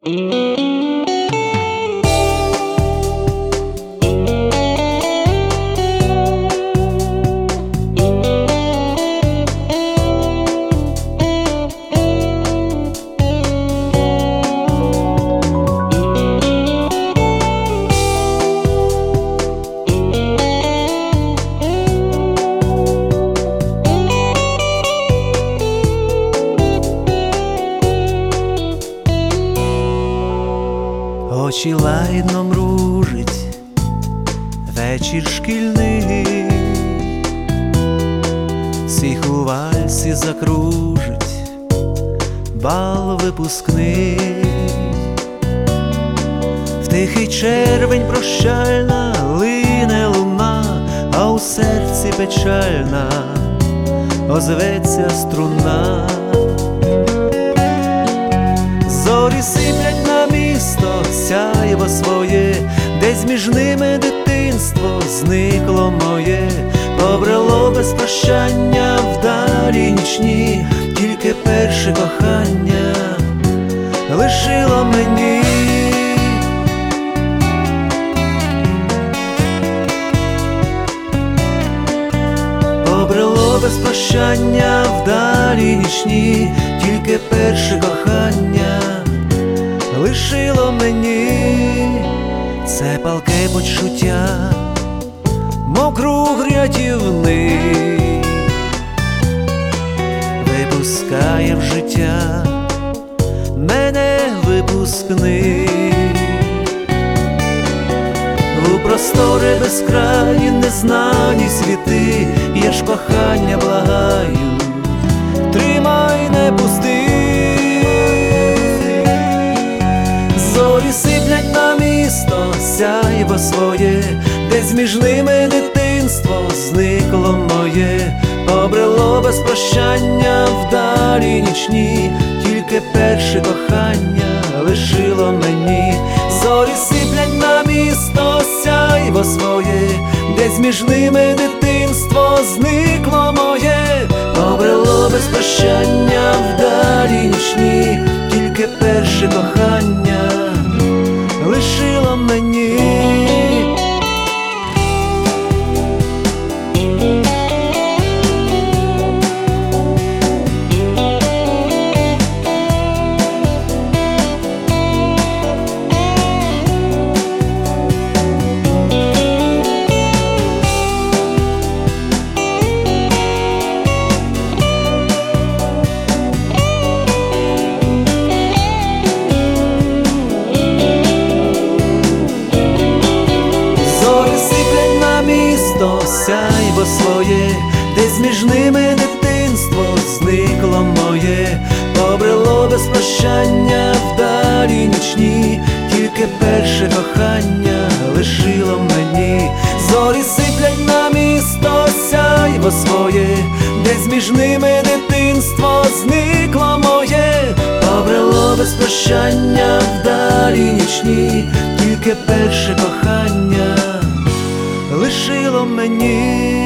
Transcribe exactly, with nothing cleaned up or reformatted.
Очі лагідно мружить вечір шкільний, всіх у вальсі закружить бал випускний. В тихий червень прощальна лине луна, а у серці печальна озветься струна. Зорі сиплять на місто сяйво своє, десь між ними дитинство зникло моє, побрело без прощання вдалі нічні, тільки перше кохання лишило мені. Побрело без прощання вдалі нічні, тільки перше кохання лишило мені. Це палке почуття, мов круг рятівний, випускає в життя мене випускний. У простори безкраї незнані світи, я ж кохання благаю, тримай, не пусти. Зорі сиплять на місто сяйво своє, десь між ними дитинство зникло моє, побрело без прощання вдалі нічні, тільки перше кохання лишило мені. Зорі сиплять на місто сяйво своє, десь між ними дитинство зникло моє, побрело без прощання вдалі нічні, тільки перше кохання лишило мені. Сяйво своє, десь між ними дитинство зникло моє, побрело без прощання вдалі нічні, тільки перше кохання лишило мені. Зорі сиплять на місто сяйво своє, десь між ними дитинство зникло моє, побрело без прощання вдалі нічні, тільки перше кохання лишило мені.